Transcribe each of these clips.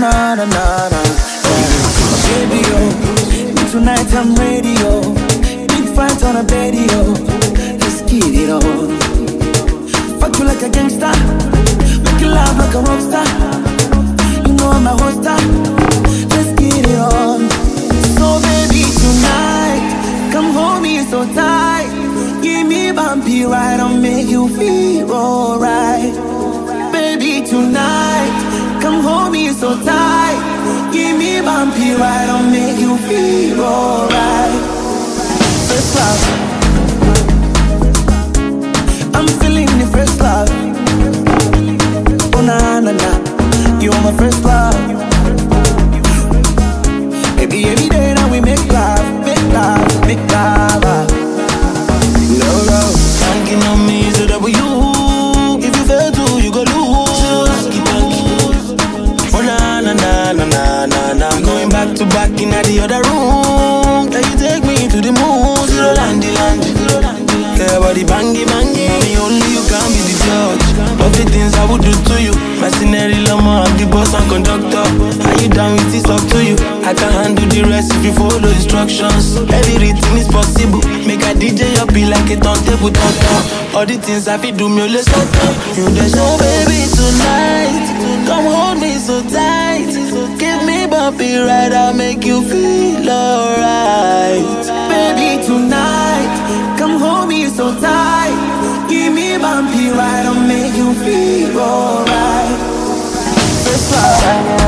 na na na na. Baby, oh, tonight I'm ready, oh. Big fight on a bed, oh. Let's get it on. Fuck you like a gangster, make you laugh like a rockstar. You know I'm a hoster. Let's get it on. So baby, tonight, come hold me so tight. Give me bumpy ride, I'll make you feel alright. Baby, tonight, come hold me so tight. Give me bumpy ride, I'll make you feel alright. First love, I'm feeling the first love. Oh na na na, you're my first love. Baby, every day now we make love, make love, make love. Love, love. Banking on me is a W. If you fail to, you go lose. Oh na na na na na na na. Going back to back in the other room. Can you take me to the moon? Zero landy landy. Care about the bangy bangy. Me only you can be the judge of the things I would do to you. Mercenary lama, I'm the boss and conductor. Are you down with it's up to you? I can handle the rest if you follow instructions. Everything is possible. Make a DJ up be like a turntable talker. All the things I feel do me let's start. You the show baby tonight. Come hold me so tight. Give me bumpy ride, I'll make you feel alright. Baby, tonight, come hold me so tight. Give me bumpy ride, I'll make you feel alright. First love,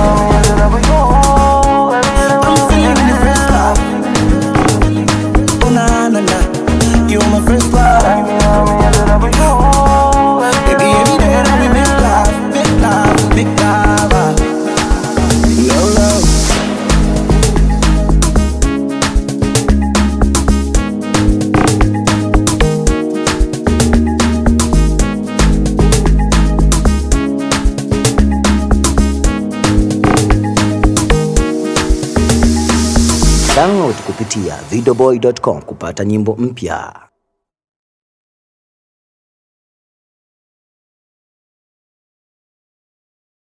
I'm feeling the first love. Oh na na na, you're my first love. Baby, every day now we make love, make love, make love. Love, love. Download kupitia videoboy.com kupata nyimbo mpya.